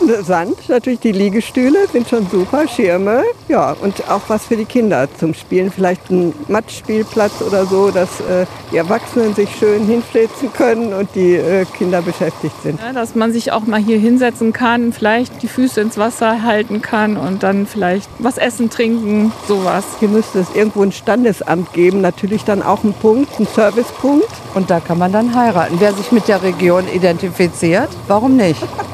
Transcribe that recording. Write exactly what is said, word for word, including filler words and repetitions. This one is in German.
Sand, natürlich die Liegestühle sind schon super, Schirme. Ja, und auch was für die Kinder zum Spielen. Vielleicht ein Matschspielplatz oder so, dass äh, die Erwachsenen sich schön hinfläzen können und die äh, Kinder beschäftigt sind. Ja, dass man sich auch mal hier hinsetzen kann, vielleicht die Füße ins Wasser halten kann und dann vielleicht was essen, trinken, sowas. Hier müsste es irgendwo ein Standesamt geben, natürlich dann auch einen Punkt, einen Servicepunkt. Und da kann man dann heiraten. Wer sich mit der Region identifiziert, warum nicht?